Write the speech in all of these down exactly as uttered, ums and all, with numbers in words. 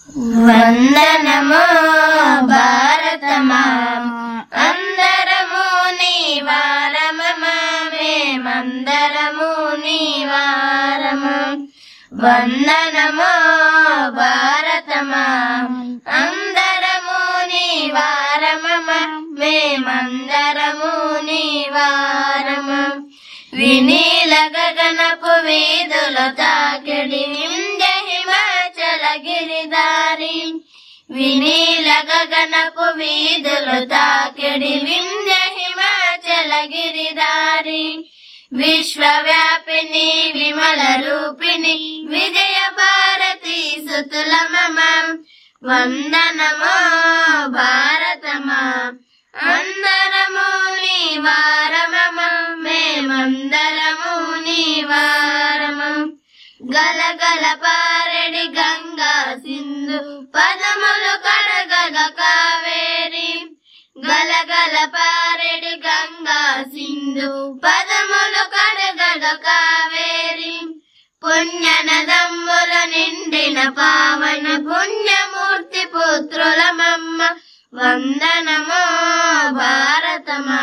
వందనమో భారతమా అందరము నీ వారమమా మేమందరము నీ వారము. వందనమో భారతమా అందరము నీ వారమమా మేమందరము నీ వారము. వినీల గగనపు వీధుల తాకిడి వింధ్య హిమాచల గిరిదారి. వినీల గగనపు వీధుల తాకిడి వింధ్య హిమాచల గిరిదారి. విశ్వవ్యాపిని విమల రూపిణి విజయ భారతి సుతుల మమ. వందనమో భారతమా అందరము నీ వారమమ మేమందరము నీ వారము. గలగల పారెడి గంగా సింధు పదములు కడగగ కావేరి. గలగల పారెడి గంగా సింధు పదములు కడగగ కావేరి. పుణ్యనదమ్ముల నిండిన పావన పుణ్యమూర్తి పుత్రుల మమ్మ. వందనమో భారతమా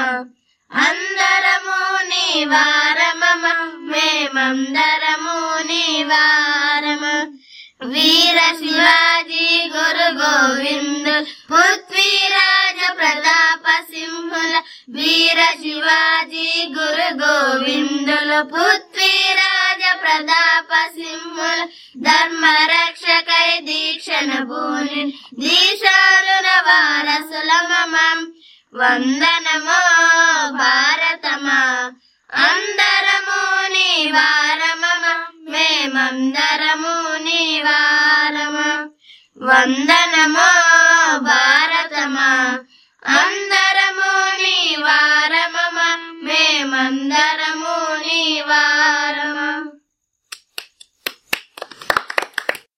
అందరము నీ వారమమ మేమందరము నీ వారమ. వీర శివాజీ గురు గోవిందు పృథ్వీరాజ ప్రతాప సింహుల. వీర శివాజీ గురు గోవిందుల పృథ్వీరాజ ప్రతాప సింహుల. ధర్మ రక్షకై దీక్షణ భూని దీశాలున వారసుల మమ. వందనమో భారతమా అందరము నీ వారమమ మేమందరము నీ వారమ. వందనమో